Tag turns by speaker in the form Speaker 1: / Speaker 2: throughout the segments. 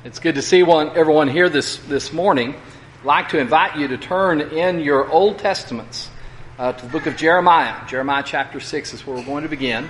Speaker 1: It's good to see everyone here this morning. I'd like to invite you to turn in your Old Testaments to the book of Jeremiah. Jeremiah chapter 6 is where we're going to begin.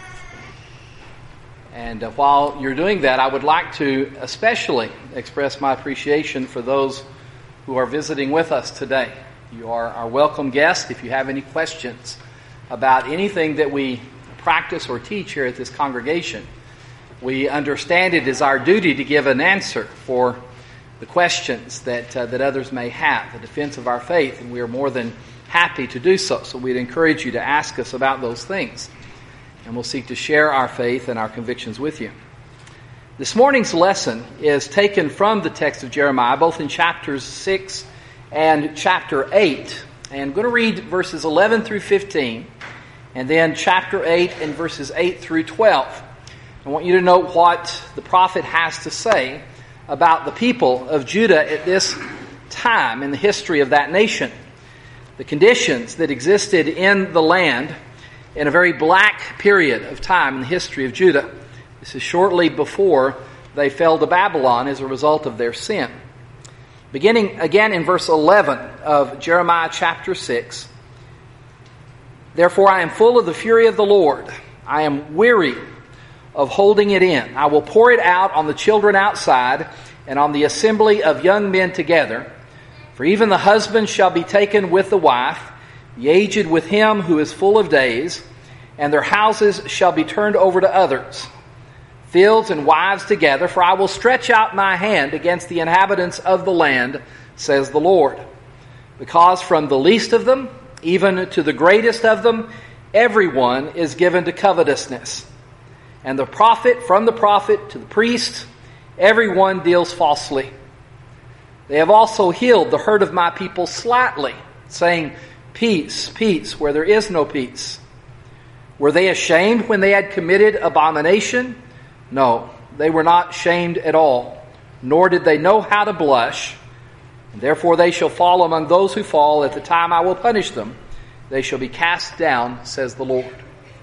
Speaker 1: And while you're doing that, I would like to especially express my appreciation for those who are visiting with us today. You are our welcome guest. If you have any questions about anything that we practice or teach here at this congregation, we understand it is our duty to give an answer for the questions that others may have, the defense of our faith, and we are more than happy to do so. So we'd encourage you to ask us about those things, and we'll seek to share our faith and our convictions with you. This morning's lesson is taken from the text of Jeremiah, both in chapters 6 and chapter 8. And I'm going to read verses 11 through 15, and then chapter 8 and verses 8 through 12. I want you to note what the prophet has to say about the people of Judah at this time in the history of that nation. The conditions that existed in the land in a very black period of time in the history of Judah. This is shortly before they fell to Babylon as a result of their sin. Beginning again in verse 11 of Jeremiah chapter 6. Therefore I am full of the fury of the Lord. I am weary of holding it in. I will pour it out on the children outside and on the assembly of young men together. For even the husband shall be taken with the wife, the aged with him who is full of days, and their houses shall be turned over to others. Fields and wives together, for I will stretch out my hand against the inhabitants of the land, says the Lord. Because from the least of them, even to the greatest of them, everyone is given to covetousness. And the prophet, from the prophet to the priest, everyone deals falsely. They have also healed the hurt of my people slightly, saying, peace, peace, where there is no peace. Were they ashamed when they had committed abomination? No, they were not shamed at all, nor did they know how to blush. And therefore they shall fall among those who fall. At the time I will punish them. They shall be cast down, says the Lord.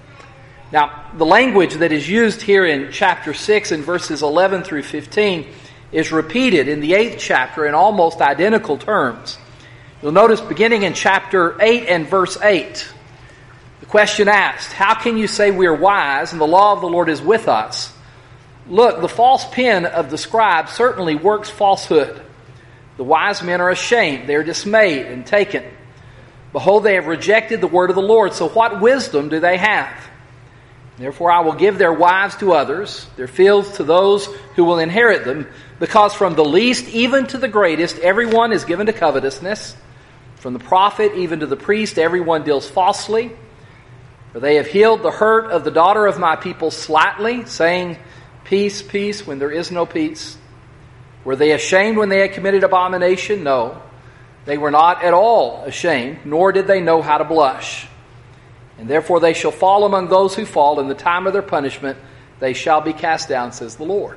Speaker 1: Now, the language that is used here in chapter 6 in verses 11 through 15 is repeated in the 8th chapter in almost identical terms. You'll notice beginning in chapter 8 and verse 8, the question asked, how can you say we are wise and the law of the Lord is with us? Look, the false pen of the scribe certainly works falsehood. The wise men are ashamed, they are dismayed and taken. Behold, they have rejected the word of the Lord, so what wisdom do they have? Therefore I will give their wives to others, their fields to those who will inherit them, because from the least even to the greatest everyone is given to covetousness. From the prophet even to the priest everyone deals falsely. For they have healed the hurt of the daughter of my people slightly, saying, peace, peace, when there is no peace. Were they ashamed when they had committed abomination? No, they were not at all ashamed, nor did they know how to blush. And therefore they shall fall among those who fall. In the time of their punishment they shall be cast down, says the Lord.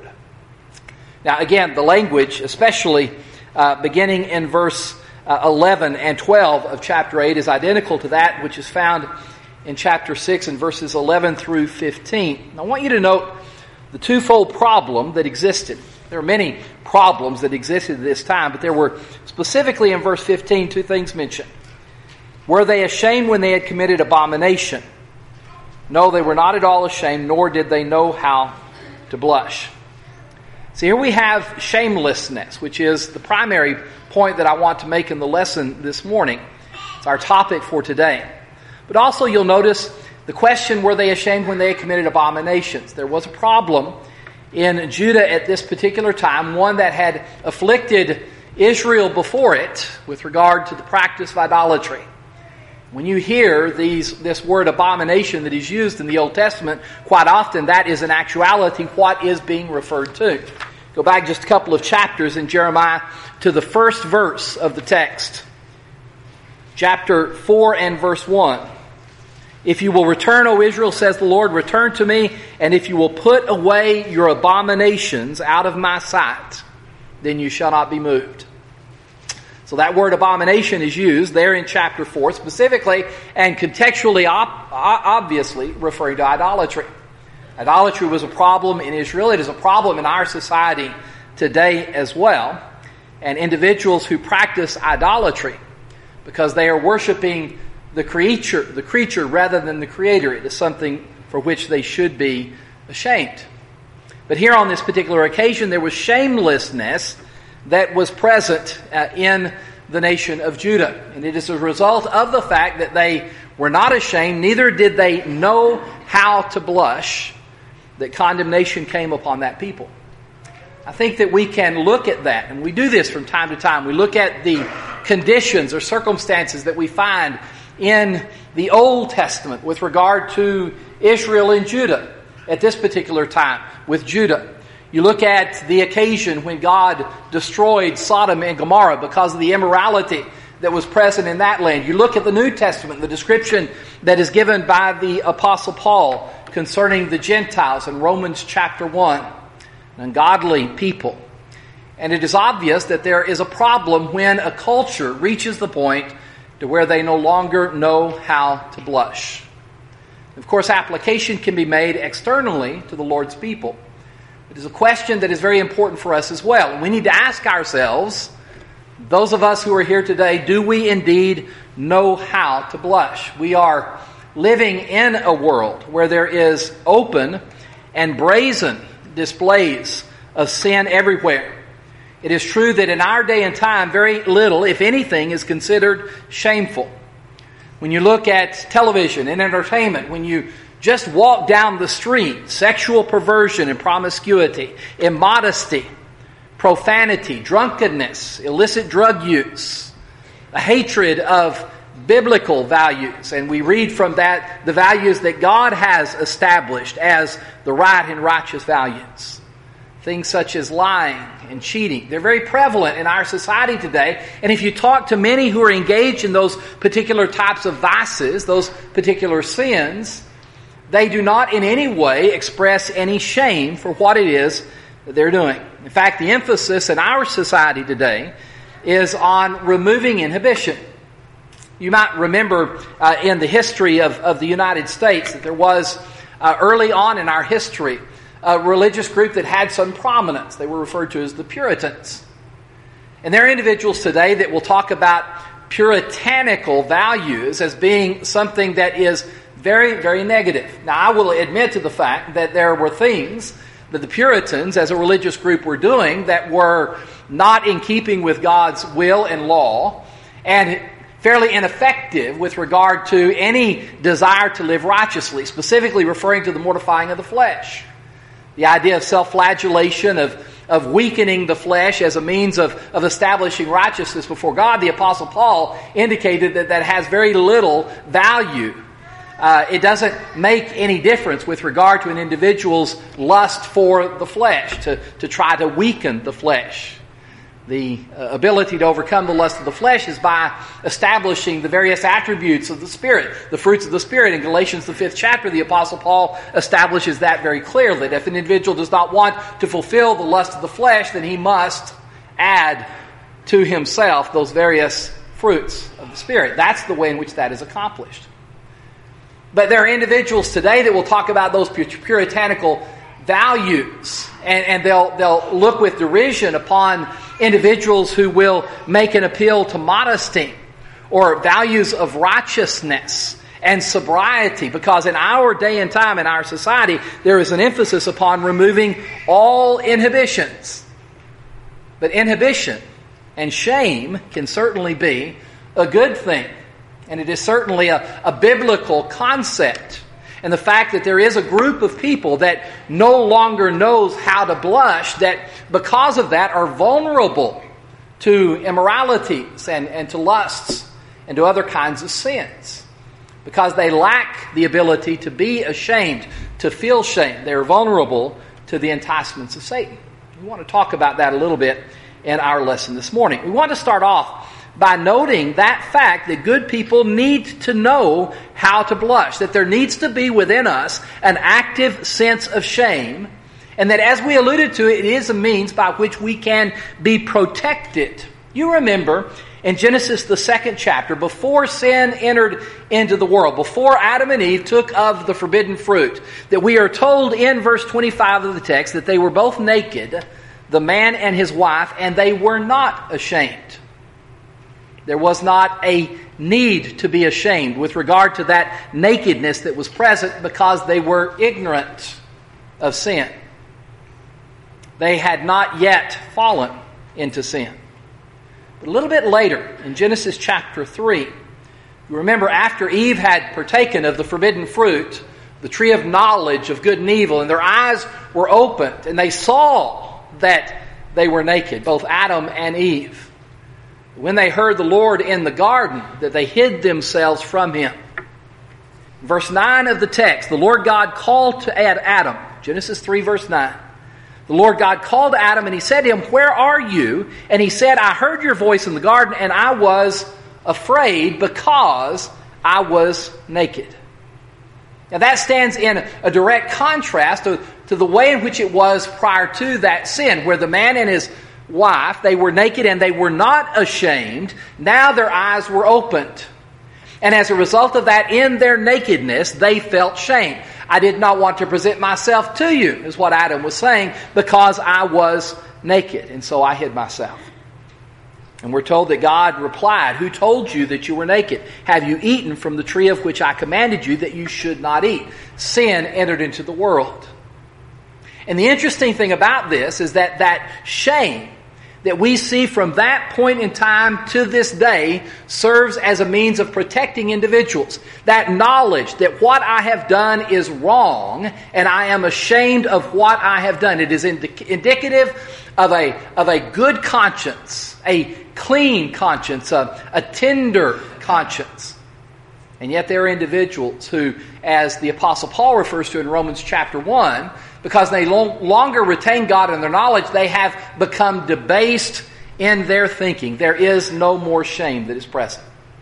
Speaker 1: Now again, the language, especially beginning in verse 11 and 12 of chapter 8, is identical to that which is found in chapter 6 in verses 11 through 15. Now, I want you to note the twofold problem that existed. There are many problems that existed at this time, but there were specifically in verse 15 two things mentioned. Were they ashamed when they had committed abomination? No, they were not at all ashamed, nor did they know how to blush. So here we have shamelessness, which is the primary point that I want to make in the lesson this morning. It's our topic for today. But also you'll notice the question, were they ashamed when they had committed abominations? There was a problem in Judah at this particular time, one that had afflicted Israel before it with regard to the practice of idolatry. When you hear this word abomination that is used in the Old Testament, quite often that is in actuality what is being referred to. Go back just a couple of chapters in Jeremiah to the first verse of the text. Chapter 4 and verse 1. If you will return, O Israel, says the Lord, return to me, and if you will put away your abominations out of my sight, then you shall not be moved. So that word abomination is used there in chapter 4 specifically and contextually obviously referring to idolatry. Idolatry was a problem in Israel. It is a problem in our society today as well, and individuals who practice idolatry because they are worshiping the creature rather than the Creator. It is something for which they should be ashamed. But here on this particular occasion, there was shamelessness that was present in the nation of Judah. And it is a result of the fact that they were not ashamed, neither did they know how to blush, that condemnation came upon that people. I think that we can look at that, and we do this from time to time. We look at the conditions or circumstances that we find in the Old Testament with regard to Israel and Judah at this particular time with Judah. You look at the occasion when God destroyed Sodom and Gomorrah because of the immorality that was present in that land. You look at the New Testament, the description that is given by the Apostle Paul concerning the Gentiles in Romans chapter 1, an ungodly people. And it is obvious that there is a problem when a culture reaches the point to where they no longer know how to blush. Of course, application can be made externally to the Lord's people. It is a question that is very important for us as well. And we need to ask ourselves, those of us who are here today, do we indeed know how to blush? We are living in a world where there is open and brazen displays of sin everywhere. It is true that in our day and time, very little, if anything, is considered shameful. When you look at television and entertainment, when you just walk down the street, sexual perversion and promiscuity, immodesty, profanity, drunkenness, illicit drug use, a hatred of biblical values. And we read from that the values that God has established as the right and righteous values. Things such as lying and cheating. They're very prevalent in our society today. And if you talk to many who are engaged in those particular types of vices, those particular sins, they do not in any way express any shame for what it is that they're doing. In fact, the emphasis in our society today is on removing inhibition. You might remember in the history of the United States that there was early on in our history a religious group that had some prominence. They were referred to as the Puritans. And there are individuals today that will talk about puritanical values as being something that is very, very negative. Now, I will admit to the fact that there were things that the Puritans as a religious group were doing that were not in keeping with God's will and law, and fairly ineffective with regard to any desire to live righteously, specifically referring to the mortifying of the flesh. The idea of self-flagellation, of weakening the flesh as a means of establishing righteousness before God. The Apostle Paul indicated that has very little value. It doesn't make any difference with regard to an individual's lust for the flesh, to try to weaken the flesh. The ability to overcome the lust of the flesh is by establishing the various attributes of the Spirit, the fruits of the Spirit. In Galatians, the 5th chapter, the Apostle Paul establishes that very clearly, that if an individual does not want to fulfill the lust of the flesh, then he must add to himself those various fruits of the Spirit. That's the way in which that is accomplished. But there are individuals today that will talk about those puritanical values, and they'll look with derision upon individuals who will make an appeal to modesty or values of righteousness and sobriety, because in our day and time, in our society, there is an emphasis upon removing all inhibitions. But inhibition and shame can certainly be a good thing, and it is certainly a biblical concept. And the fact that there is a group of people that no longer knows how to blush, that because of that are vulnerable to immoralities and to lusts and to other kinds of sins. Because they lack the ability to be ashamed, to feel shame. They are vulnerable to the enticements of Satan. We want to talk about that a little bit in our lesson this morning. We want to start off by noting that fact that good people need to know how to blush, that there needs to be within us an active sense of shame, and that, as we alluded to, it is a means by which we can be protected. You remember in Genesis, the 2nd chapter, before sin entered into the world, before Adam and Eve took of the forbidden fruit, that we are told in verse 25 of the text that they were both naked, the man and his wife, and they were not ashamed. There was not a need to be ashamed with regard to that nakedness that was present because they were ignorant of sin. They had not yet fallen into sin. But a little bit later, in Genesis chapter 3, you remember after Eve had partaken of the forbidden fruit, the tree of knowledge of good and evil, and their eyes were opened, and they saw that they were naked, both Adam and Eve. When they heard the Lord in the garden, that they hid themselves from Him. Verse 9 of the text, the Lord God called to Adam, Genesis 3 verse 9. The Lord God called to Adam and He said to him, "Where are you?" And he said, "I heard your voice in the garden and I was afraid because I was naked." Now that stands in a direct contrast to the way in which it was prior to that sin, where the man and his wife, they were naked and they were not ashamed. Now their eyes were opened. And as a result of that, in their nakedness, they felt shame. "I did not want to present myself to you," is what Adam was saying, "because I was naked, and so I hid myself." And we're told that God replied, "Who told you that you were naked? Have you eaten from the tree of which I commanded you that you should not eat?" Sin entered into the world. And the interesting thing about this is that shame that we see from that point in time to this day serves as a means of protecting individuals. That knowledge that what I have done is wrong and I am ashamed of what I have done. It is indicative of a good conscience, a clean conscience, a tender conscience. And yet there are individuals who, as the Apostle Paul refers to in Romans chapter 1, because they no longer retain God in their knowledge, they have become debased in their thinking. There is no more shame that is present.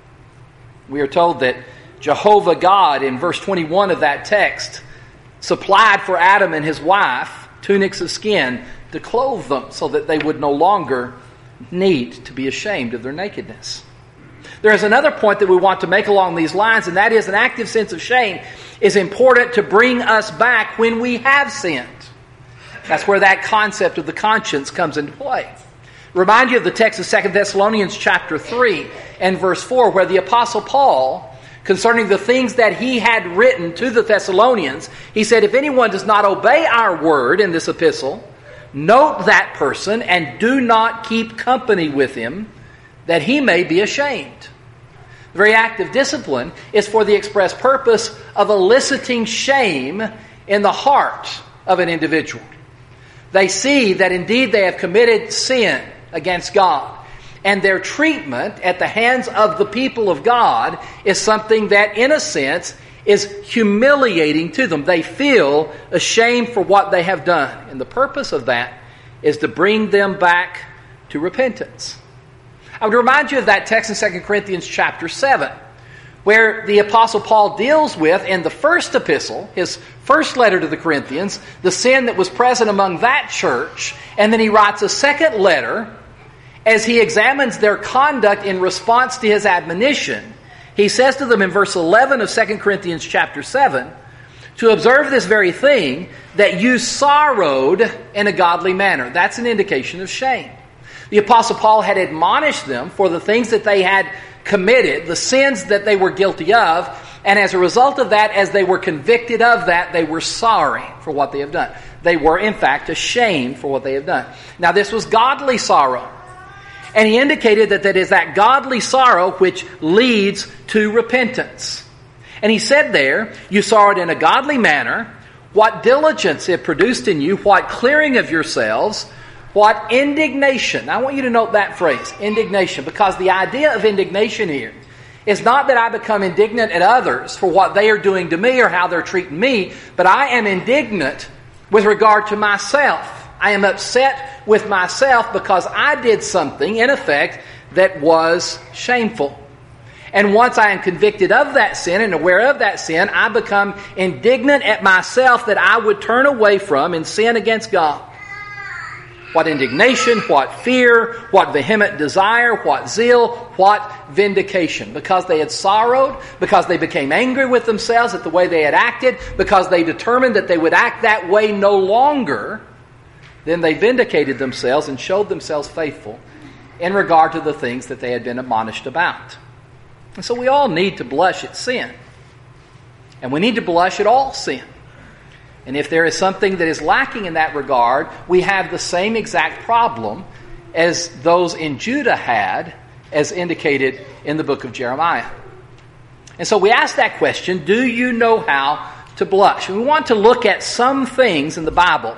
Speaker 1: We are told that Jehovah God, in verse 21 of that text, supplied for Adam and his wife tunics of skin to clothe them so that they would no longer need to be ashamed of their nakedness. There is another point that we want to make along these lines, and that is an active sense of shame is important to bring us back when we have sinned. That's where that concept of the conscience comes into play. Remind you of the text of 2 Thessalonians chapter 3 and verse 4, where the Apostle Paul, concerning the things that he had written to the Thessalonians, he said, "If anyone does not obey our word in this epistle, note that person and do not keep company with him, that he may be ashamed." The very act of discipline is for the express purpose of eliciting shame in the heart of an individual. They see that indeed they have committed sin against God, and their treatment at the hands of the people of God is something that, in a sense, is humiliating to them. They feel ashamed for what they have done, and the purpose of that is to bring them back to repentance. I would remind you of that text in 2 Corinthians chapter 7, where the Apostle Paul deals with, in the first epistle, his first letter to the Corinthians, the sin that was present among that church, and then he writes a second letter as he examines their conduct in response to his admonition. He says to them in verse 11 of 2 Corinthians chapter 7, "To observe this very thing, that you sorrowed in a godly manner." That's an indication of shame. The Apostle Paul had admonished them for the things that they had committed, the sins that they were guilty of, and as a result of that, as they were convicted of that, they were sorry for what they have done. They were, in fact, ashamed for what they have done. Now, this was godly sorrow. And he indicated that it is that godly sorrow which leads to repentance. And he said there, "You sorrowed in a godly manner. What diligence it produced in you, what clearing of yourselves, what indignation." Now, I want you to note that phrase, indignation, because the idea of indignation here is not that I become indignant at others for what they are doing to me or how they're treating me, but I am indignant with regard to myself. I am upset with myself because I did something, in effect, that was shameful. And once I am convicted of that sin and aware of that sin, I become indignant at myself that I would turn away from and sin against God. What indignation, what fear, what vehement desire, what zeal, what vindication. Because they had sorrowed, because they became angry with themselves at the way they had acted, because they determined that they would act that way no longer, then they vindicated themselves and showed themselves faithful in regard to the things that they had been admonished about. And so we all need to blush at sin. And we need to blush at all sin. And if there is something that is lacking in that regard, we have the same exact problem as those in Judah had, as indicated in the book of Jeremiah. And so we ask that question, do you know how to blush? And we want to look at some things in the Bible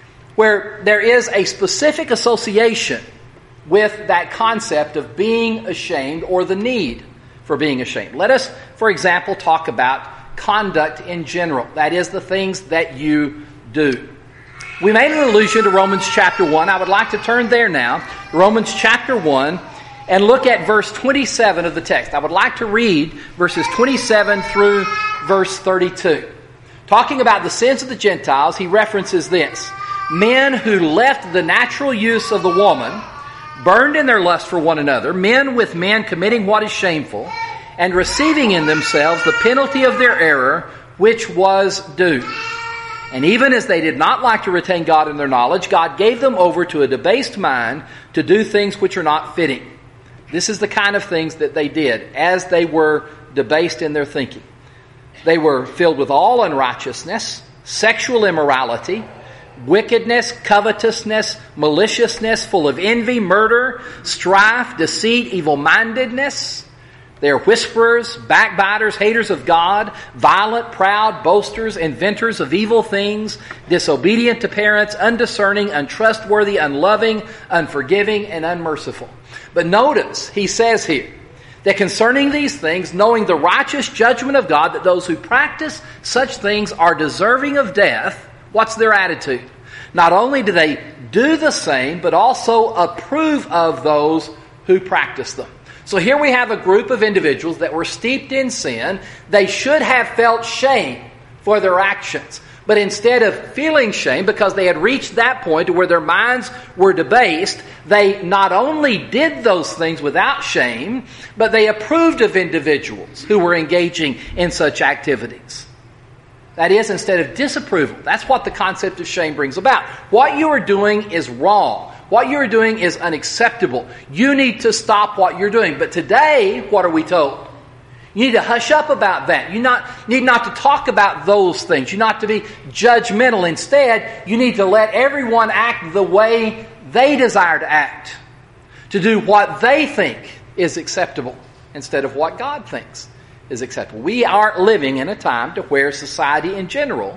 Speaker 1: where there is a specific association with that concept of being ashamed or the need for being ashamed. Let us, for example, talk about conduct in general. That is, the things that you do. We made an allusion to Romans chapter 1. I would like to turn there now, Romans chapter 1, and look at verse 27 of the text. I would like to read verses 27 through verse 32. Talking about the sins of the Gentiles, he references this. Men who left the natural use of the woman, burned in their lust for one another, men with men committing what is shameful, and receiving in themselves the penalty of their error, which was due. And even as they did not like to retain God in their knowledge, God gave them over to a debased mind to do things which are not fitting. This is the kind of things that they did as they were debased in their thinking. They were filled with all unrighteousness, sexual immorality, wickedness, covetousness, maliciousness, full of envy, murder, strife, deceit, evil-mindedness. They are whisperers, backbiters, haters of God, violent, proud, boasters, inventors of evil things, disobedient to parents, undiscerning, untrustworthy, unloving, unforgiving, and unmerciful. But notice, he says here, that concerning these things, knowing the righteous judgment of God, that those who practice such things are deserving of death, what's their attitude? Not only do they do the same, but also approve of those who practice them. So here we have a group of individuals that were steeped in sin. They should have felt shame for their actions. But instead of feeling shame because they had reached that point where their minds were debased, they not only did those things without shame, but they approved of individuals who were engaging in such activities. That is, instead of disapproval. That's what the concept of shame brings about. What you are doing is wrong. What you are doing is unacceptable. You need to stop what you're doing. But today, what are we told? You need to hush up about that. You need not to talk about those things. You not to be judgmental. Instead, you need to let everyone act the way they desire to act. To do what they think is acceptable instead of what God thinks is acceptable. We are living in a time to where society in general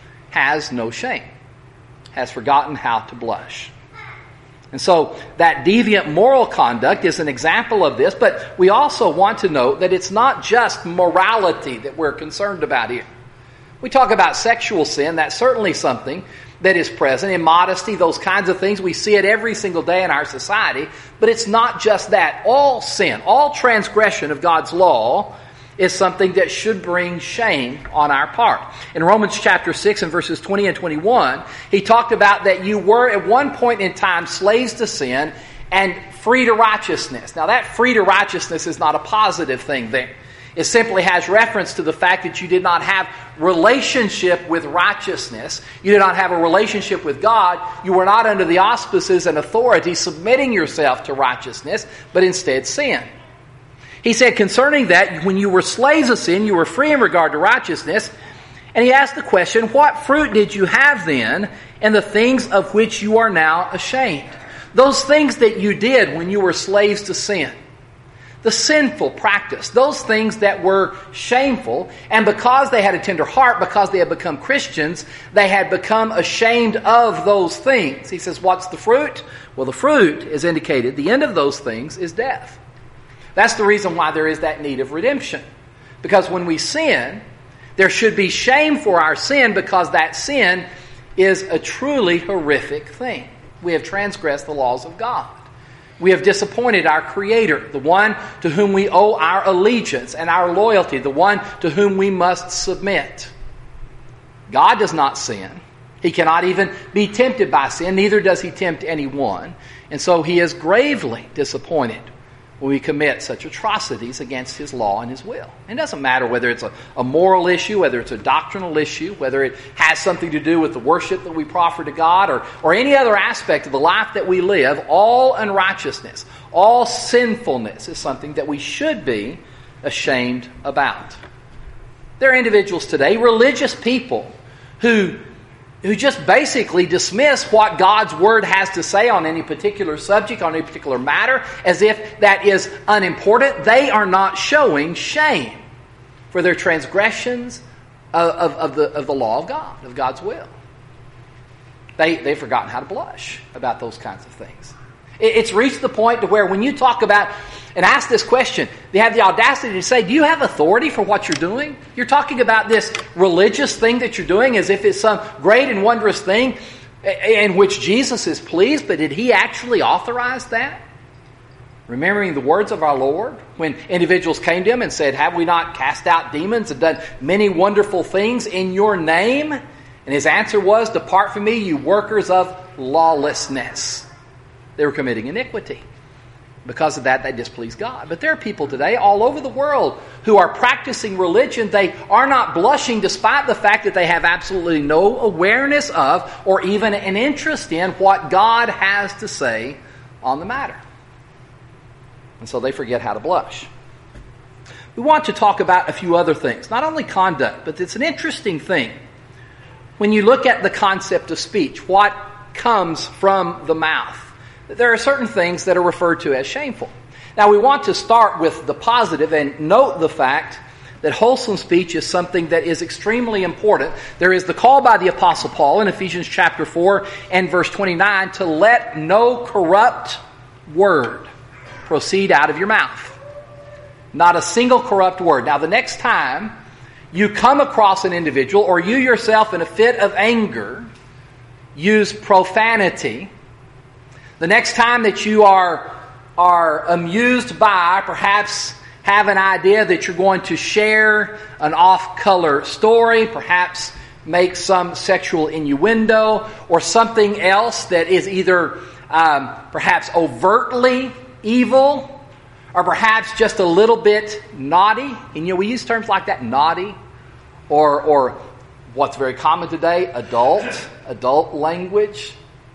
Speaker 1: has no shame, has forgotten how to blush. And so that deviant moral conduct is an example of this, but we also want to note that it's not just morality that we're concerned about here. We talk about sexual sin, that's certainly something that is present. Immodesty, those kinds of things, we see it every single day in our society, but it's not just that. All sin, all transgression of God's law is something that should bring shame on our part. In Romans chapter 6 and verses 20 and 21, he talked about that you were at one point in time slaves to sin and free to righteousness. Now that free to righteousness is not a positive thing there. It simply has reference to the fact that you did not have relationship with righteousness. You did not have a relationship with God. You were not under the auspices and authority submitting yourself to righteousness, but instead sin. He said concerning that, when you were slaves of sin, you were free in regard to righteousness. And he asked the question, what fruit did you have then in the things of which you are now ashamed? Those things that you did when you were slaves to sin. The sinful practice. Those things that were shameful. And because they had a tender heart, because they had become Christians, they had become ashamed of those things. He says, what's the fruit? Well, the fruit is indicated. The end of those things is death. That's the reason why there is that need of redemption. Because when we sin, there should be shame for our sin because that sin is a truly horrific thing. We have transgressed the laws of God. We have disappointed our Creator, the one to whom we owe our allegiance and our loyalty, the one to whom we must submit. God does not sin. He cannot even be tempted by sin, neither does He tempt anyone. And so He is gravely disappointed when we commit such atrocities against His law and His will. It doesn't matter whether it's a moral issue, whether it's a doctrinal issue, whether it has something to do with the worship that we proffer to God, or any other aspect of the life that we live. All unrighteousness, all sinfulness is something that we should be ashamed about. There are individuals today, religious people, who just basically dismiss what God's Word has to say on any particular subject, on any particular matter, as if that is unimportant. They are not showing shame for their transgressions of the law of God, of God's will. They've forgotten how to blush about those kinds of things. It's reached the point to where when you talk about and ask this question, they have the audacity to say, do you have authority for what you're doing? You're talking about this religious thing that you're doing as if it's some great and wondrous thing in which Jesus is pleased, but did He actually authorize that? Remembering the words of our Lord when individuals came to Him and said, have we not cast out demons and done many wonderful things in your name? And His answer was, depart from me, you workers of lawlessness. They were committing iniquity. Because of that, they displease God. But there are people today all over the world who are practicing religion. They are not blushing despite the fact that they have absolutely no awareness of or even an interest in what God has to say on the matter. And so they forget how to blush. We want to talk about a few other things. Not only conduct, but it's an interesting thing. When you look at the concept of speech, what comes from the mouth? There are certain things that are referred to as shameful. Now, we want to start with the positive and note the fact that wholesome speech is something that is extremely important. There is the call by the Apostle Paul in Ephesians chapter 4 and verse 29 to let no corrupt word proceed out of your mouth. Not a single corrupt word. Now, the next time you come across an individual or you yourself in a fit of anger use profanity, the next time that you are amused by, perhaps have an idea that you're going to share an off-color story, perhaps make some sexual innuendo, or something else that is either perhaps overtly evil, or perhaps just a little bit naughty. And we use terms like that, naughty, or what's very common today, adult language.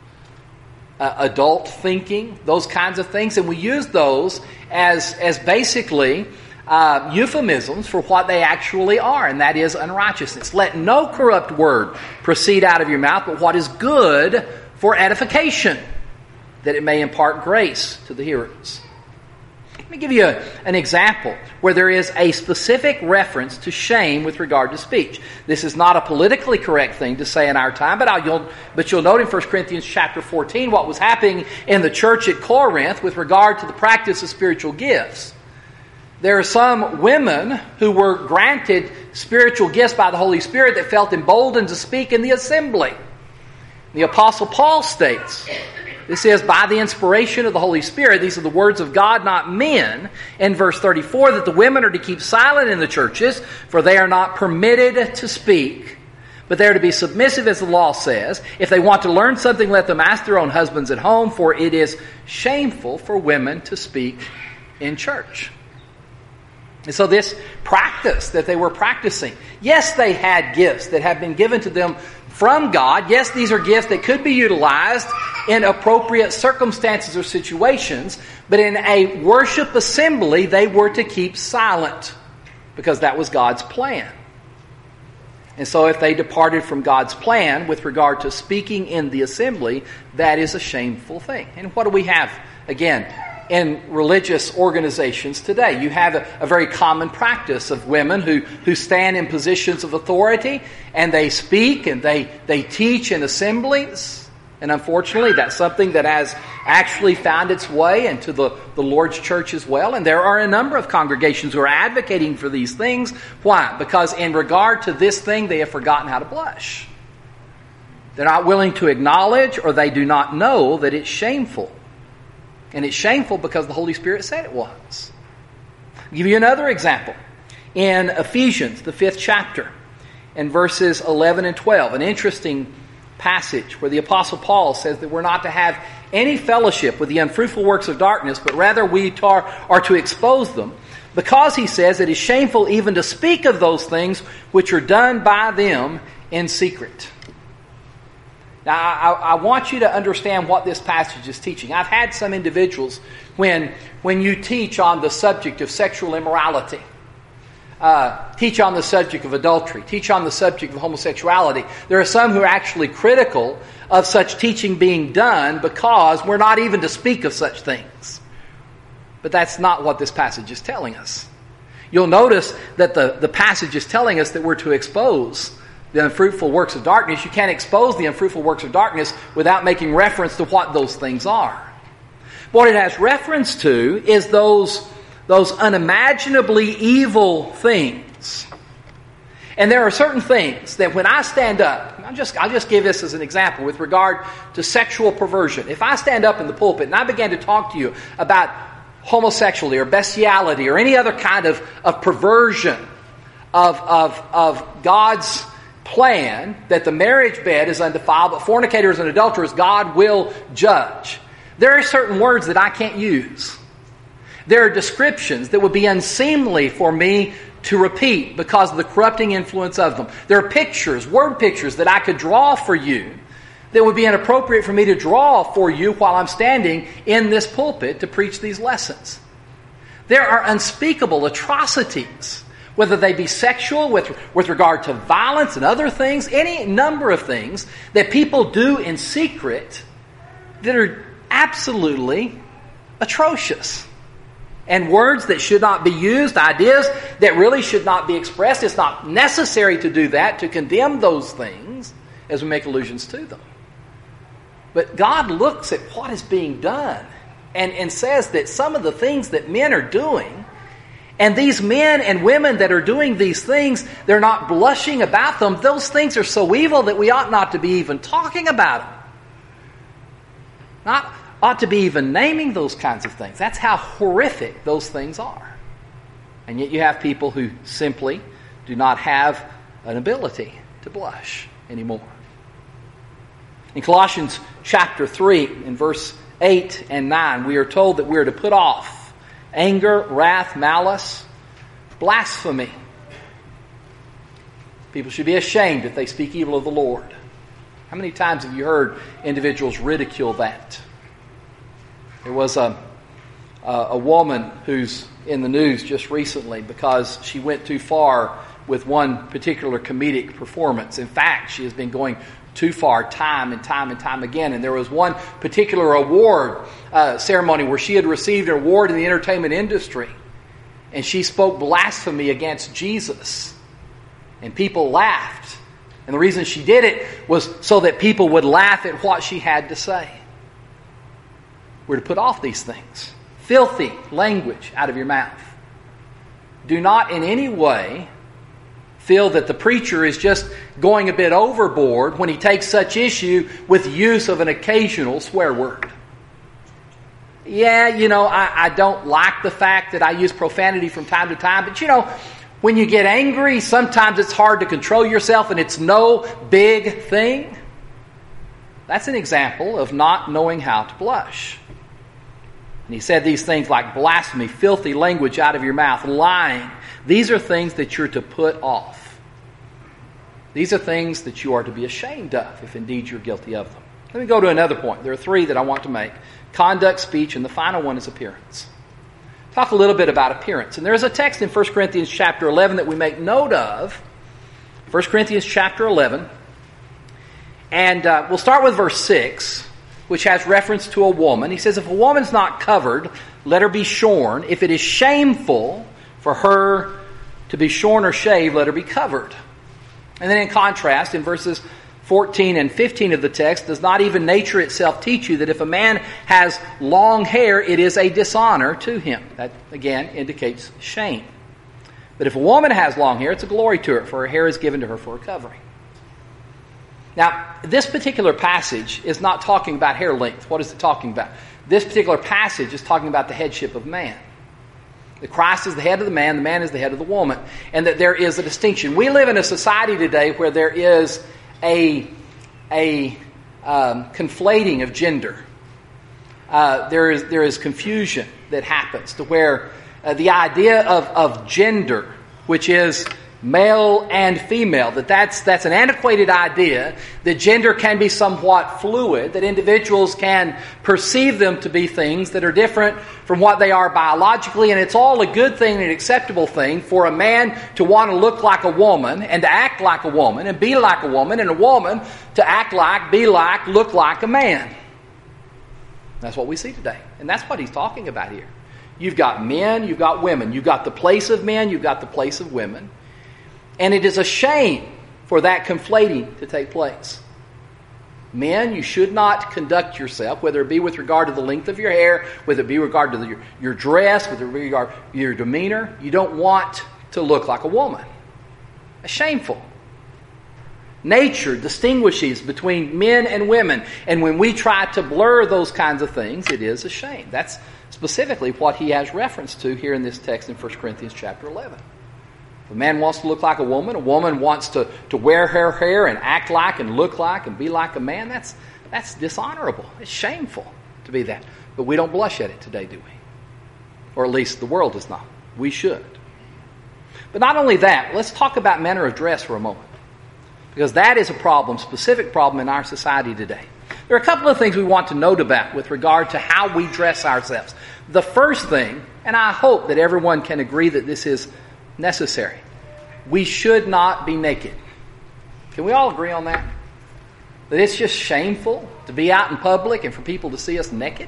Speaker 1: Adult thinking, those kinds of things. And we use those as basically euphemisms for what they actually are, and that is unrighteousness. Let no corrupt word proceed out of your mouth, but what is good for edification, that it may impart grace to the hearers. Let me give you an example where there is a specific reference to shame with regard to speech. This is not a politically correct thing to say in our time, but you'll note in 1 Corinthians chapter 14 what was happening in the church at Corinth with regard to the practice of spiritual gifts. There are some women who were granted spiritual gifts by the Holy Spirit that felt emboldened to speak in the assembly. The Apostle Paul states, this is by the inspiration of the Holy Spirit. These are the words of God, not men. In verse 34, that the women are to keep silent in the churches, for they are not permitted to speak, but they are to be submissive, as the law says. If they want to learn something, let them ask their own husbands at home, for it is shameful for women to speak in church. And so this practice that they were practicing, yes, they had gifts that have been given to them from God. Yes, these are gifts that could be utilized in appropriate circumstances or situations, but in a worship assembly, they were to keep silent because that was God's plan. And so if they departed from God's plan with regard to speaking in the assembly, that is a shameful thing. And what do we have, again, in religious organizations today? You have a very common practice of women who stand in positions of authority and they speak and they teach in assemblies. And unfortunately, that's something that has actually found its way into the Lord's church as well. And there are a number of congregations who are advocating for these things. Why? Because in regard to this thing, they have forgotten how to blush. They're not willing to acknowledge, or they do not know that it's shameful. And it's shameful because the Holy Spirit said it was. I'll give you another example. In Ephesians, the 5th chapter, in verses 11 and 12, an interesting passage where the Apostle Paul says that we're not to have any fellowship with the unfruitful works of darkness, but rather we are to expose them, because he says it is shameful even to speak of those things which are done by them in secret. Now, I want you to understand what this passage is teaching. I've had some individuals, when you teach on the subject of sexual immorality, teach on the subject of adultery, teach on the subject of homosexuality, there are some who are actually critical of such teaching being done because we're not even to speak of such things. But that's not what this passage is telling us. You'll notice that the passage is telling us that we're to expose the unfruitful works of darkness. You can't expose the unfruitful works of darkness without making reference to what those things are. What it has reference to is those unimaginably evil things. And there are certain things that when I stand up, I'll just give this as an example with regard to sexual perversion. If I stand up in the pulpit and I begin to talk to you about homosexuality or bestiality or any other kind of perversion of God's plan that the marriage bed is undefiled, but fornicators and adulterers God will judge, there are certain words that I can't use. There are descriptions that would be unseemly for me to repeat because of the corrupting influence of them. There are pictures, word pictures that I could draw for you that would be inappropriate for me to draw for you while I'm standing in this pulpit to preach these lessons. There are unspeakable atrocities, whether they be sexual, with regard to violence and other things, any number of things that people do in secret that are absolutely atrocious. And words that should not be used, ideas that really should not be expressed. It's not necessary to do that, to condemn those things as we make allusions to them. But God looks at what is being done and says that some of the things that men are doing, and these men and women that are doing these things, they're not blushing about them. Those things are so evil that we ought not to be even talking about them. Not ought to be even naming those kinds of things. That's how horrific those things are. And yet you have people who simply do not have an ability to blush anymore. In Colossians chapter 3, in verse 8 and 9, we are told that we are to put off anger, wrath, malice, blasphemy. People should be ashamed if they speak evil of the Lord. How many times have you heard individuals ridicule that? There was a woman who's in the news just recently because she went too far with one particular comedic performance. In fact, she has been going too far time and time again. And there was one particular award ceremony where she had received an award in the entertainment industry. And she spoke blasphemy against Jesus. And people laughed. And the reason she did it was so that people would laugh at what she had to say. We're to put off these things. Filthy language out of your mouth. Do not in any way feel that the preacher is just going a bit overboard when he takes such issue with use of an occasional swear word. Yeah, I don't like the fact that I use profanity from time to time, but when you get angry, sometimes it's hard to control yourself and it's no big thing. That's an example of not knowing how to blush. And he said these things like blasphemy, filthy language out of your mouth, lying. These are things that you're to put off. These are things that you are to be ashamed of, if indeed you're guilty of them. Let me go to another point. There are three that I want to make. Conduct, speech, and the final one is appearance. Talk a little bit about appearance. And there's a text in 1 Corinthians chapter 11 that we make note of. 1 Corinthians chapter 11. And we'll start with verse 6. Which has reference to a woman. He says, if a woman's not covered, let her be shorn. If it is shameful for her to be shorn or shaved, let her be covered. And then in contrast, in verses 14 and 15 of the text, does not even nature itself teach you that if a man has long hair, it is a dishonor to him? That, again, indicates shame. But if a woman has long hair, it's a glory to her, for her hair is given to her for a covering. Now, this particular passage is not talking about hair length. What is it talking about? This particular passage is talking about the headship of man. That Christ is the head of the man is the head of the woman. And that there is a distinction. We live in a society today where there is a a conflating of gender. There is confusion that happens to where the idea of gender, which is male and female, that's an antiquated idea, that gender can be somewhat fluid, that individuals can perceive them to be things that are different from what they are biologically, and it's all a good thing and an acceptable thing for a man to want to look like a woman and to act like a woman and be like a woman, and a woman to act like, be like, look like a man. That's what we see today. And that's what he's talking about here. You've got men, you've got women. You've got the place of men, you've got the place of women. And it is a shame for that conflating to take place. Men, you should not conduct yourself, whether it be with regard to the length of your hair, whether it be with regard to your dress, whether it be with regard to your demeanor. You don't want to look like a woman. It's shameful. Nature distinguishes between men and women. And when we try to blur those kinds of things, it is a shame. That's specifically what he has reference to here in this text in 1 Corinthians chapter 11. If a man wants to look like a woman wants to wear her hair and act like and look like and be like a man, that's dishonorable. It's shameful to be that. But we don't blush at it today, do we? Or at least the world does not. We should. But not only that, let's talk about manner of dress for a moment. Because that is a problem, specific problem in our society today. There are a couple of things we want to note about with regard to how we dress ourselves. The first thing, and I hope that everyone can agree that this is necessary, we should not be naked. Can we all agree on that? That it's just shameful to be out in public and for people to see us naked?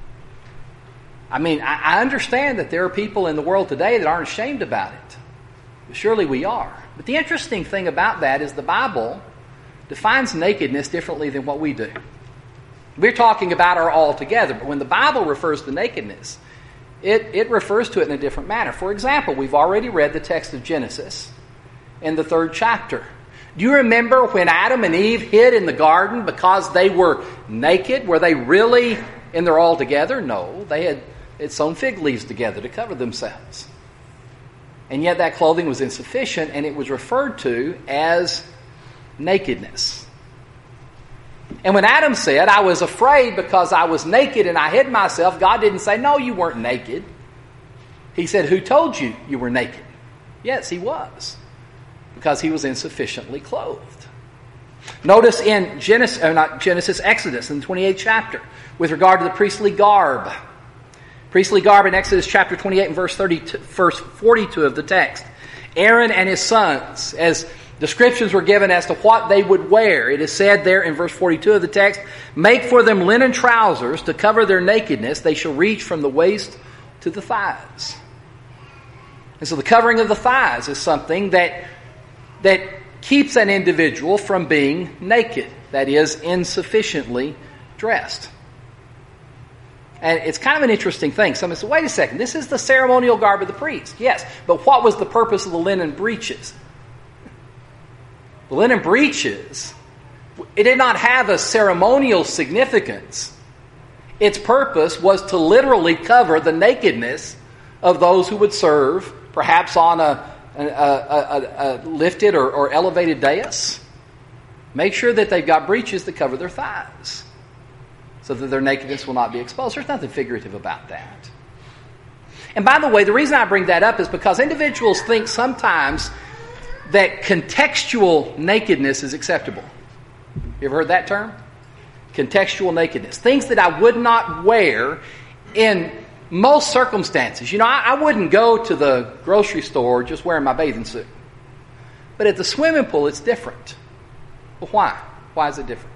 Speaker 1: I mean, I understand that there are people in the world today that aren't ashamed about it. But surely we are. But the interesting thing about that is the Bible defines nakedness differently than what we do. We're talking about our all together, but when the Bible refers to nakedness, it refers to it in a different manner. For example, we've already read the text of Genesis in the 3rd chapter. Do you remember when Adam and Eve hid in the garden because they were naked? Were they really in their all together? No, they had sewn fig leaves together to cover themselves. And yet that clothing was insufficient, and it was referred to as nakedness. And when Adam said, I was afraid because I was naked and I hid myself, God didn't say, no, you weren't naked. He said, who told you you were naked? Yes, he was. Because he was insufficiently clothed. Notice in Exodus in the 28th chapter, with regard to the priestly garb. Priestly garb in Exodus chapter 28 and verse 42 of the text. Aaron and his sons, as descriptions were given as to what they would wear. It is said there in verse 42 of the text, make for them linen trousers to cover their nakedness. They shall reach from the waist to the thighs. And so the covering of the thighs is something that keeps an individual from being naked. That is, insufficiently dressed. And it's kind of an interesting thing. Somebody said, wait a second, this is the ceremonial garb of the priest. Yes, but what was the purpose of the linen breeches? The linen breeches, it did not have a ceremonial significance. Its purpose was to literally cover the nakedness of those who would serve, perhaps on a lifted or elevated dais. Make sure that they've got breeches that cover their thighs, so that their nakedness will not be exposed. There's nothing figurative about that. And by the way, the reason I bring that up is because individuals think sometimes that contextual nakedness is acceptable. You ever heard that term? Contextual nakedness. Things that I would not wear in most circumstances. You know, I wouldn't go to the grocery store just wearing my bathing suit. But at the swimming pool, it's different. Well, why? Why is it different?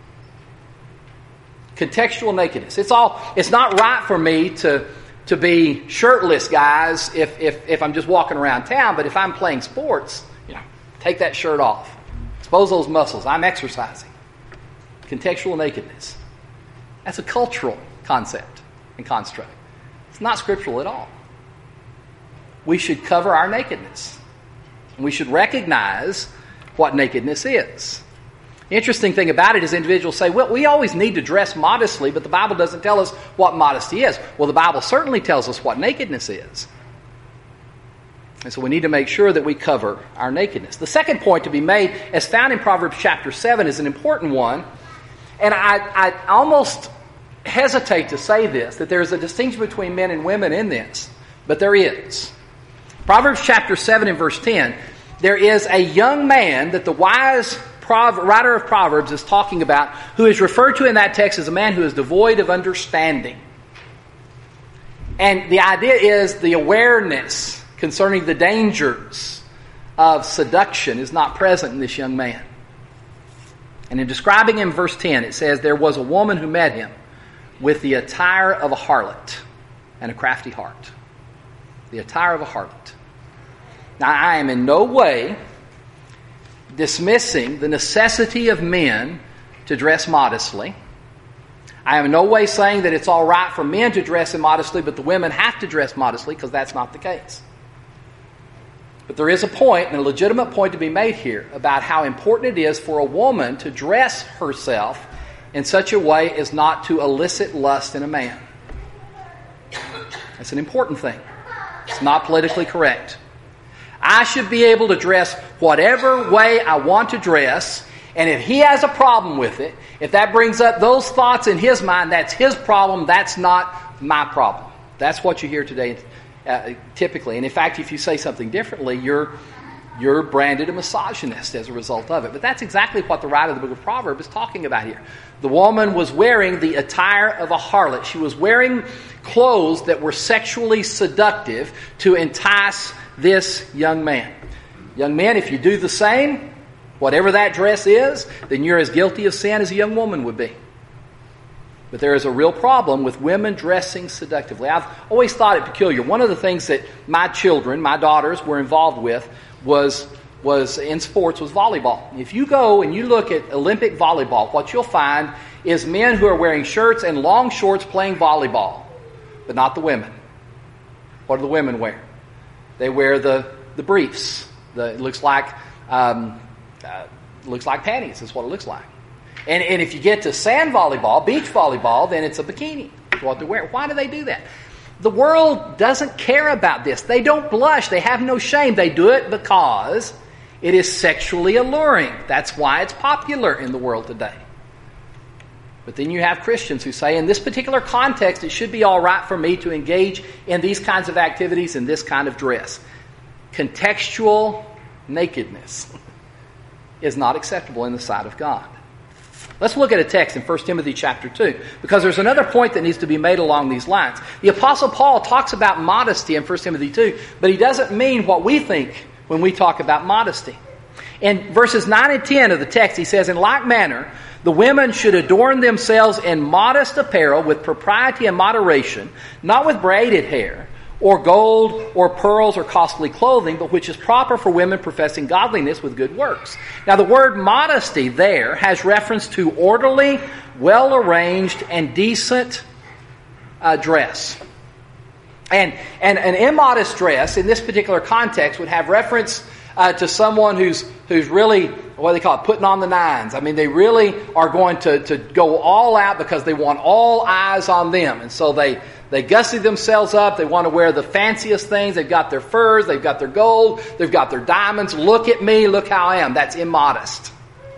Speaker 1: Contextual nakedness. It's not right for me to be shirtless, guys, if I'm just walking around town. But if I'm playing sports, take that shirt off. Expose those muscles. I'm exercising. Contextual nakedness. That's a cultural concept and construct. It's not scriptural at all. We should cover our nakedness. We should recognize what nakedness is. The interesting thing about it is individuals say, well, we always need to dress modestly, but the Bible doesn't tell us what modesty is. Well, the Bible certainly tells us what nakedness is. And so we need to make sure that we cover our nakedness. The second point to be made, as found in Proverbs chapter 7, is an important one And I almost hesitate to say this, that there's a distinction between men and women in this, but there is. Proverbs chapter 7 and verse 10, there is a young man that the wise writer of Proverbs is talking about, who is referred to in that text as a man who is devoid of understanding. And the idea is the awareness concerning the dangers of seduction is not present in this young man. And in describing him, verse 10, it says, there was a woman who met him with the attire of a harlot and a crafty heart. The attire of a harlot. Now, I am in no way dismissing the necessity of men to dress modestly. I am in no way saying that it's all right for men to dress immodestly, but the women have to dress modestly, because that's not the case. But there is a point, and a legitimate point to be made here, about how important it is for a woman to dress herself in such a way as not to elicit lust in a man. That's an important thing. It's not politically correct. I should be able to dress whatever way I want to dress, and if he has a problem with it, if that brings up those thoughts in his mind, that's his problem, that's not my problem. That's what you hear today, typically. And in fact, if you say something differently, you're branded a misogynist as a result of it. But that's exactly what the writer of the book of Proverbs is talking about here. The woman was wearing the attire of a harlot. She was wearing clothes that were sexually seductive to entice this young man. Young men, if you do the same, whatever that dress is, then you're as guilty of sin as a young woman would be. But there is a real problem with women dressing seductively. I've always thought it peculiar. One of the things that my children, my daughters, were involved with was in sports was volleyball. If you go and you look at Olympic volleyball, what you'll find is men who are wearing shirts and long shorts playing volleyball, but not the women. What do the women wear? They wear the briefs. It looks like panties is what it looks like. And if you get to sand volleyball, beach volleyball, then it's a bikini. That's what they wear. Why do they do that? The world doesn't care about this. They don't blush. They have no shame. They do it because it is sexually alluring. That's why it's popular in the world today. But then you have Christians who say, in this particular context, it should be all right for me to engage in these kinds of activities in this kind of dress. Contextual nakedness is not acceptable in the sight of God. Let's look at a text in 1 Timothy chapter 2, because there's another point that needs to be made along these lines. The Apostle Paul talks about modesty in 1 Timothy 2, but he doesn't mean what we think when we talk about modesty. In verses 9 and 10 of the text, he says, in like manner, the women should adorn themselves in modest apparel with propriety and moderation, not with braided hair, or gold, or pearls, or costly clothing, but which is proper for women professing godliness with good works. Now, the word modesty there has reference to orderly, well-arranged, and decent dress. And an immodest dress, in this particular context, would have reference to someone who's really, what do they call it, putting on the nines. I mean, they really are going to go all out because they want all eyes on them. And so they gussy themselves up. They want to wear the fanciest things. They've got their furs. They've got their gold. They've got their diamonds. Look at me. Look how I am. That's immodest.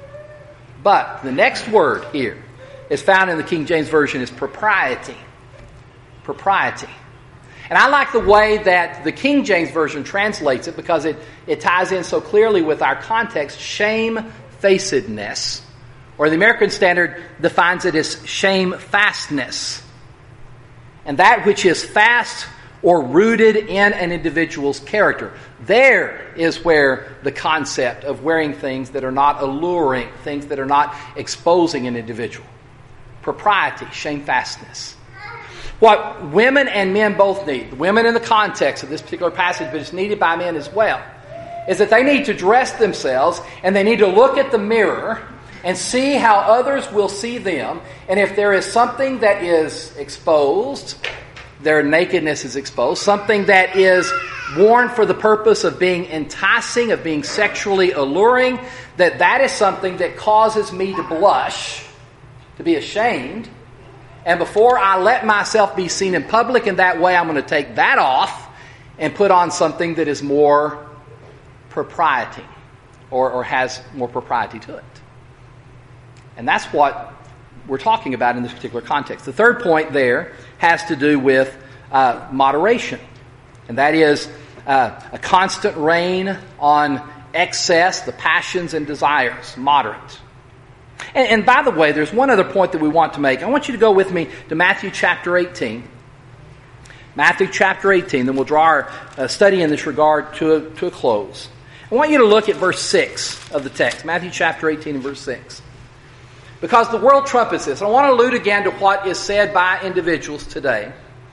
Speaker 1: But the next word here is found in the King James Version is propriety. Propriety. And I like the way that the King James Version translates it because it ties in so clearly with our context, shamefacedness. Or the American Standard defines it as shamefastness. And that which is fast or rooted in an individual's character. There is where the concept of wearing things that are not alluring, things that are not exposing an individual. Propriety, shamefastness. What women and men both need, women in the context of this particular passage, but it's needed by men as well, is that they need to dress themselves and they need to look at the mirror and see how others will see them. And if there is something that is exposed, their nakedness is exposed, something that is worn for the purpose of being enticing, of being sexually alluring, that is something that causes me to blush, to be ashamed. And before I let myself be seen in public in that way, I'm going to take that off and put on something that is more propriety or has more propriety to it. And that's what we're talking about in this particular context. The third point there has to do with moderation. And that is a constant rein on excess, the passions and desires, moderate. And by the way, there's one other point that we want to make. I want you to go with me to Matthew chapter 18. Matthew chapter 18, then we'll draw our study in this regard to a close. I want you to look at verse 6 of the text, Matthew chapter 18 and verse 6. Because the world trumpets this. I want to allude again to what is said by individuals today,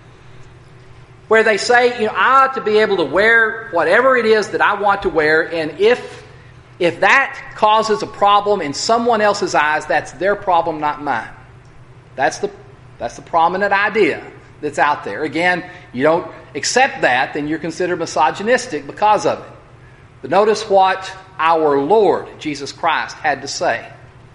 Speaker 1: where they say, I ought to be able to wear whatever it is that I want to wear, and if that causes a problem in someone else's eyes, that's their problem, not mine. That's the prominent idea that's out there. Again, you don't accept that, then you're considered misogynistic because of it. But notice what our Lord Jesus Christ had to say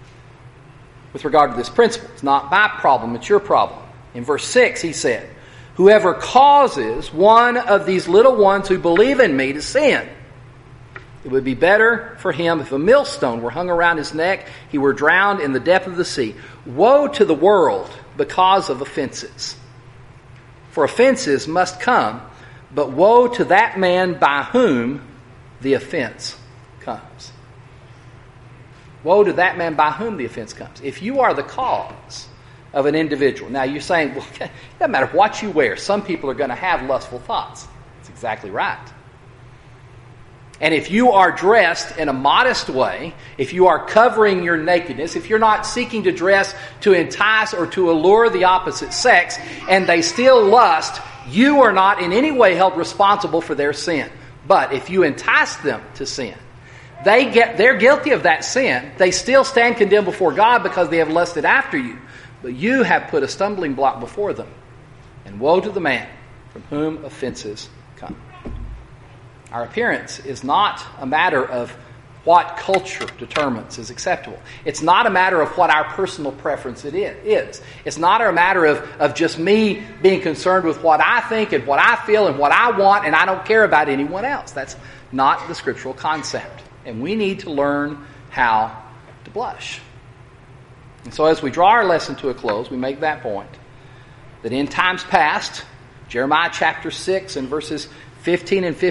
Speaker 1: with regard to this principle. It's not my problem, it's your problem. In verse 6, he said, whoever causes one of these little ones who believe in me to sin, it would be better for him if a millstone were hung around his neck, he were drowned in the depth of the sea. Woe to the world because of offenses. For offenses must come, but woe to that man by whom the offense comes. Woe to that man by whom the offense comes. If you are the cause of an individual. Now you're saying, well, it doesn't matter what you wear. Some people are going to have lustful thoughts. That's exactly right. And if you are dressed in a modest way, if you are covering your nakedness, if you're not seeking to dress to entice or to allure the opposite sex, and they still lust, you are not in any way held responsible for their sin. But if you entice them to sin, they're guilty of that sin. They still stand condemned before God because they have lusted after you. But you have put a stumbling block before them. And woe to the man from whom offenses come. Our appearance is not a matter of what culture determines is acceptable. It's not a matter of what our personal preference it is. It's not a matter of just me being concerned with what I think and what I feel and what I want, and I don't care about anyone else. That's not the scriptural concept. And we need to learn how to blush. And so as we draw our lesson to a close, we make that point, that in times past, Jeremiah chapter 6 and verses 15 and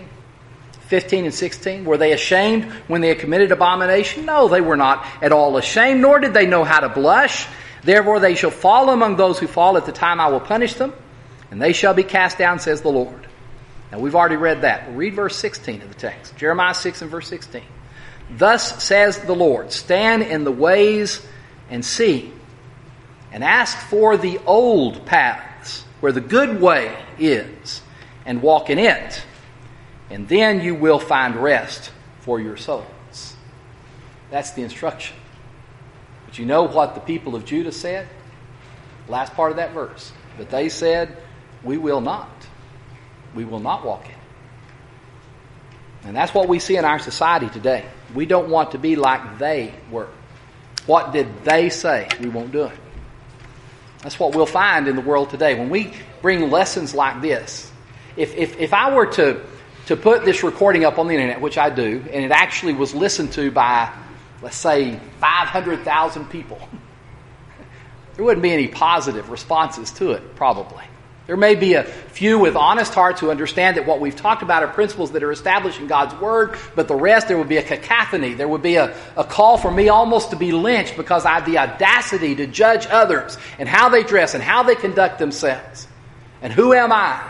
Speaker 1: 16, were they ashamed when they had committed abomination? No, they were not at all ashamed, nor did they know how to blush. Therefore they shall fall among those who fall at the time I will punish them, and they shall be cast down, says the Lord. Now we've already read that. We'll read verse 16 of the text. Jeremiah 6 and verse 16. Thus says the Lord, stand in the ways and see, and ask for the old paths, where the good way is, and walk in it, and then you will find rest for your souls. That's the instruction. But you know what the people of Judah said? Last part of that verse. But they said, we will not. We will not walk in. And that's what we see in our society today. We don't want to be like they were. What did they say? We won't do it. That's what we'll find in the world today. When we bring lessons like this, if I were to put this recording up on the internet, which I do, and it actually was listened to by, let's say, 500,000 people, there wouldn't be any positive responses to it, probably. There may be a few with honest hearts who understand that what we've talked about are principles that are established in God's Word, but the rest, there would be a cacophony. There would be a call for me almost to be lynched because I have the audacity to judge others and how they dress and how they conduct themselves. And who am I?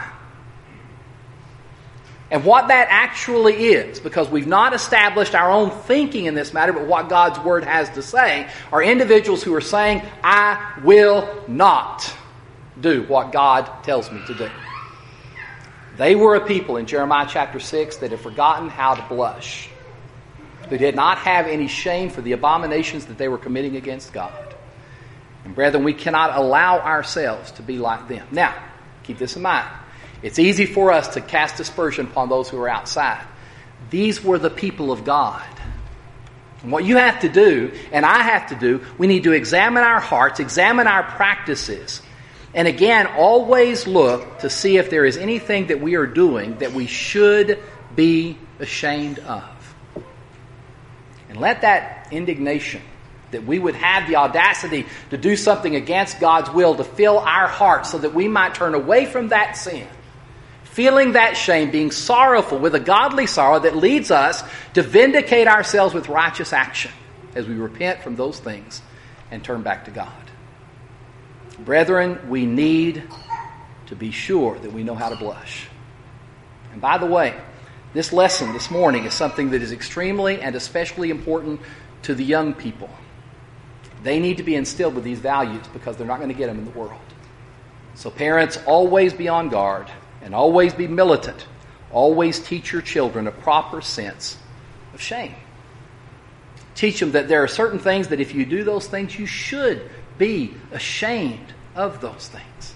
Speaker 1: And what that actually is, because we've not established our own thinking in this matter, but what God's Word has to say, are individuals who are saying, I will not do what God tells me to do. They were a people in Jeremiah chapter 6 that had forgotten how to blush, who did not have any shame for the abominations that they were committing against God. And brethren, we cannot allow ourselves to be like them. Now, keep this in mind. It's easy for us to cast aspersion upon those who are outside. These were the people of God. And what you have to do, and I have to do, we need to examine our hearts, examine our practices, and again, always look to see if there is anything that we are doing that we should be ashamed of. And let that indignation That we would have the audacity to do something against God's will, to fill our hearts so that we might turn away from that sin, feeling that shame, being sorrowful with a godly sorrow that leads us to vindicate ourselves with righteous action as we repent from those things and turn back to God. Brethren, we need to be sure that we know how to blush. And by the way, this lesson this morning is something that is extremely and especially important to the young people. They need to be instilled with these values because they're not going to get them in the world. So parents, always be on guard and always be militant. Always teach your children a proper sense of shame. Teach them that there are certain things that if you do those things, you should be ashamed of those things.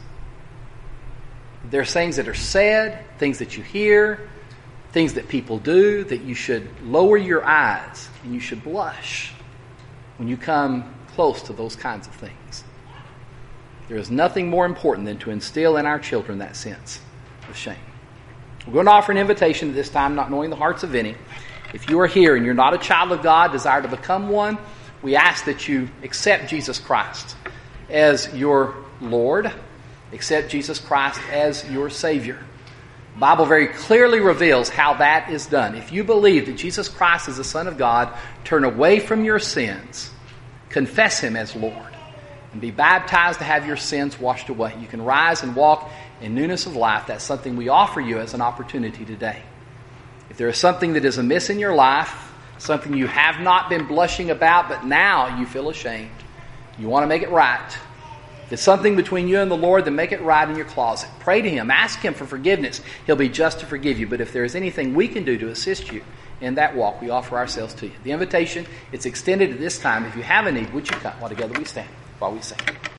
Speaker 1: There's things that are said, things that you hear, things that people do, that you should lower your eyes and you should blush when you come close to those kinds of things. There is nothing more important than to instill in our children that sense of shame. We're going to offer an invitation at this time, not knowing the hearts of any. If you are here and you're not a child of God, desire to become one, we ask that you accept Jesus Christ as your Lord, accept Jesus Christ as your Savior. The Bible very clearly reveals how that is done. If you believe that Jesus Christ is the Son of God, turn away from your sins, confess Him as Lord, and be baptized to have your sins washed away. You can rise and walk in newness of life. That's something we offer you as an opportunity today. If there is something that is amiss in your life, something you have not been blushing about, but now you feel ashamed, you want to make it right. If it's something between you and the Lord, then make it right in your closet. Pray to Him. Ask Him for forgiveness. He'll be just to forgive you. But if there is anything we can do to assist you in that walk, we offer ourselves to you. The invitation, it's extended at this time. If you have a need, would you come while together we stand, while we sing.